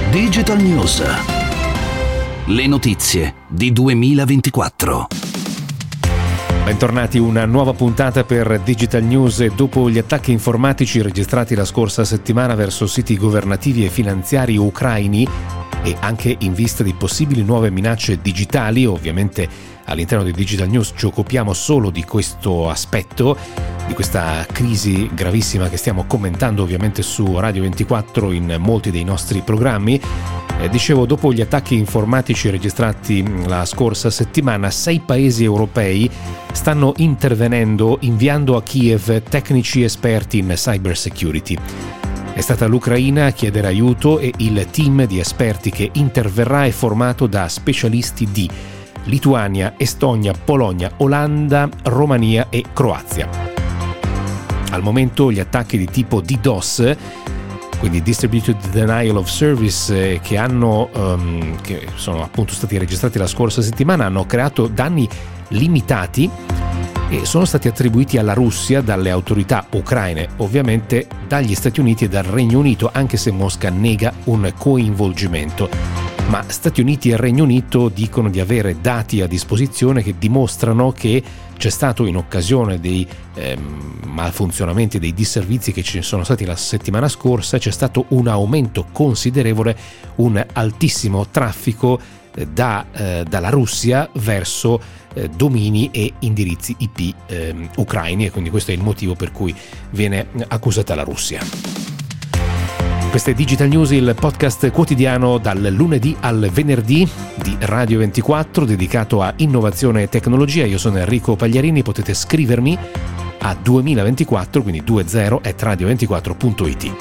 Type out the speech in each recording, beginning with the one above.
Digital News. Le notizie di 2024. Bentornati, una nuova puntata per Digital News. Dopo gli attacchi informatici registrati la scorsa settimana verso siti governativi e finanziari ucraini e anche in vista di possibili nuove minacce digitali, ovviamente all'interno di Digital News ci occupiamo solo di questo aspetto, di questa crisi gravissima che stiamo commentando ovviamente su Radio 24 in molti dei nostri programmi. Dicevo, dopo gli attacchi informatici registrati la scorsa settimana, 6 paesi europei stanno intervenendo inviando a Kiev tecnici esperti in cyber security. È stata l'Ucraina a chiedere aiuto e il team di esperti che interverrà è formato da specialisti di Lituania, Estonia, Polonia, Olanda, Romania e Croazia. Al momento gli attacchi di tipo DDoS, quindi Distributed Denial of Service, che sono appunto stati registrati la scorsa settimana, hanno creato danni limitati e sono stati attribuiti alla Russia dalle autorità ucraine, ovviamente dagli Stati Uniti e dal Regno Unito, anche se Mosca nega un coinvolgimento. Ma Stati Uniti e Regno Unito dicono di avere dati a disposizione che dimostrano che c'è stato, in occasione dei malfunzionamenti, dei disservizi che ci sono stati la settimana scorsa, c'è stato un aumento considerevole, un altissimo traffico dalla Russia verso domini e indirizzi IP ucraini, e quindi questo è il motivo per cui viene accusata la Russia. Questo è Digital News, il podcast quotidiano dal lunedì al venerdì di Radio 24 dedicato a innovazione e tecnologia. Io sono Enrico Pagliarini, potete scrivermi a 2024, quindi 20@radio24.it.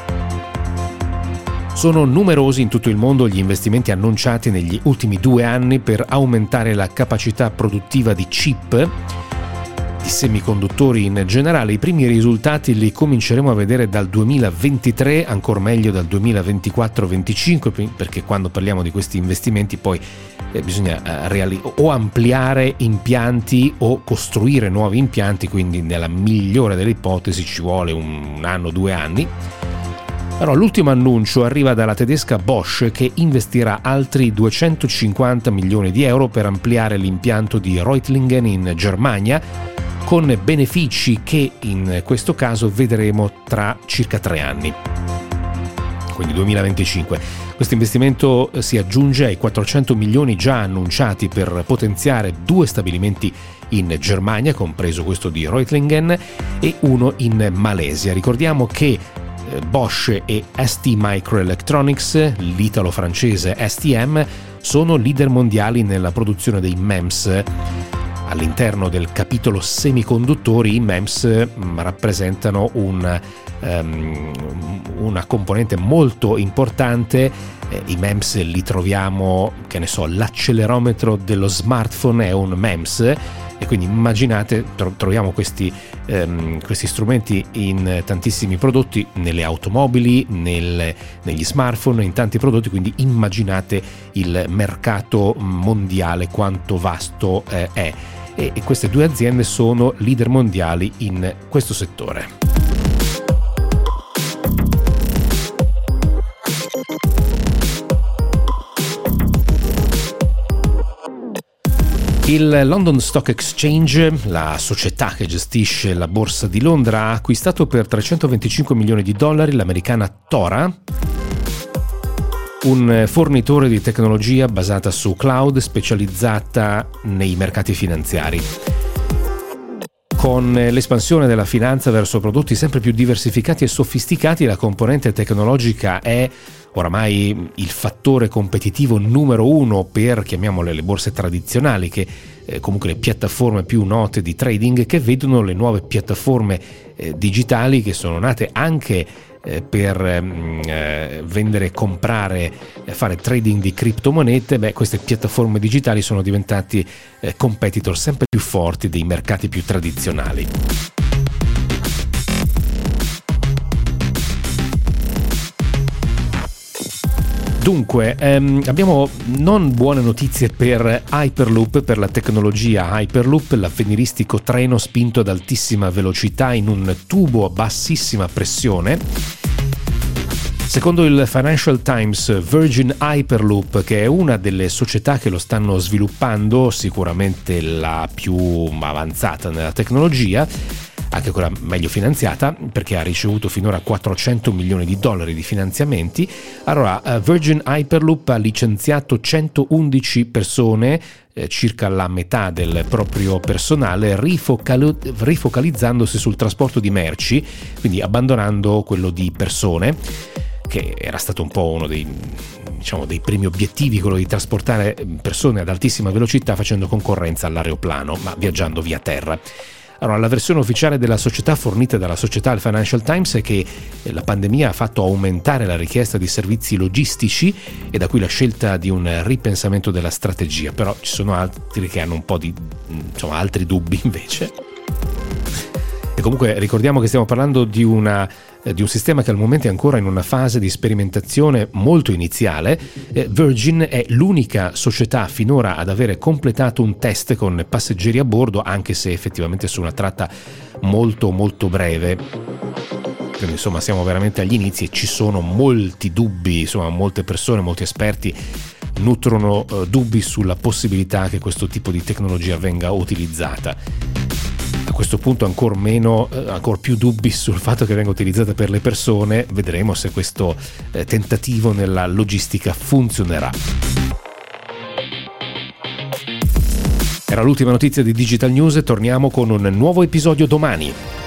Sono numerosi in tutto il mondo gli investimenti annunciati negli ultimi 2 anni per aumentare la capacità produttiva di chip, di semiconduttori in generale. I primi risultati li cominceremo a vedere dal 2023, ancor meglio dal 2024-25, perché quando parliamo di questi investimenti poi bisogna o ampliare impianti o costruire nuovi impianti, quindi nella migliore delle ipotesi ci vuole 1 anno, 2 anni. Però l'ultimo annuncio arriva dalla tedesca Bosch, che investirà altri 250 milioni di euro per ampliare l'impianto di Reutlingen in Germania, con benefici che in questo caso vedremo tra circa 3 anni, quindi 2025. Questo investimento si aggiunge ai 400 milioni già annunciati per potenziare 2 stabilimenti in Germania, compreso questo di Reutlingen, e uno in Malesia. Ricordiamo che Bosch e ST Microelectronics, l'italo-francese STM, sono leader mondiali nella produzione dei MEMS. All'interno del capitolo semiconduttori, i MEMS rappresentano una componente molto importante. I MEMS li troviamo, l'accelerometro dello smartphone è un MEMS, e quindi immaginate, troviamo questi strumenti in tantissimi prodotti, nelle automobili, negli smartphone, in tanti prodotti, quindi immaginate il mercato mondiale quanto vasto è. E queste 2 aziende sono leader mondiali in questo settore. Il London Stock Exchange, la società che gestisce la borsa di Londra, ha acquistato per $325 milioni l'americana Tora, un fornitore di tecnologia basata su cloud specializzata nei mercati finanziari. Con l'espansione della finanza verso prodotti sempre più diversificati e sofisticati, la componente tecnologica è oramai il fattore competitivo numero 1 per, chiamiamole, le borse tradizionali, che comunque le piattaforme più note di trading, che vedono le nuove piattaforme digitali che sono nate anche per vendere, comprare, fare trading di criptomonete. Queste piattaforme digitali sono diventati competitor sempre più forti dei mercati più tradizionali. Dunque, abbiamo non buone notizie per Hyperloop, per la tecnologia Hyperloop, l'avveniristico treno spinto ad altissima velocità in un tubo a bassissima pressione. Secondo il Financial Times, Virgin Hyperloop, che è una delle società che lo stanno sviluppando, sicuramente la più avanzata nella tecnologia, anche quella meglio finanziata, perché ha ricevuto finora $400 milioni di finanziamenti. Allora, Virgin Hyperloop ha licenziato 111 persone, circa la metà del proprio personale, rifocalizzandosi sul trasporto di merci, quindi abbandonando quello di persone, che era stato un po' uno dei primi obiettivi, quello di trasportare persone ad altissima velocità facendo concorrenza all'aeroplano, ma viaggiando via terra. Allora, la versione ufficiale della società fornita dalla società al Financial Times è che la pandemia ha fatto aumentare la richiesta di servizi logistici e da qui la scelta di un ripensamento della strategia, però ci sono altri che hanno un po' di altri dubbi invece. E comunque ricordiamo che stiamo parlando di un sistema che al momento è ancora in una fase di sperimentazione molto iniziale. Virgin è l'unica società finora ad avere completato un test con passeggeri a bordo, anche se effettivamente su una tratta molto molto breve. Quindi insomma siamo veramente agli inizi e ci sono molti dubbi, molte persone, molti esperti nutrono dubbi sulla possibilità che questo tipo di tecnologia venga utilizzata. A questo punto ancor più dubbi sul fatto che venga utilizzata per le persone. Vedremo se questo tentativo nella logistica funzionerà. Era l'ultima notizia di Digital News, torniamo con un nuovo episodio domani.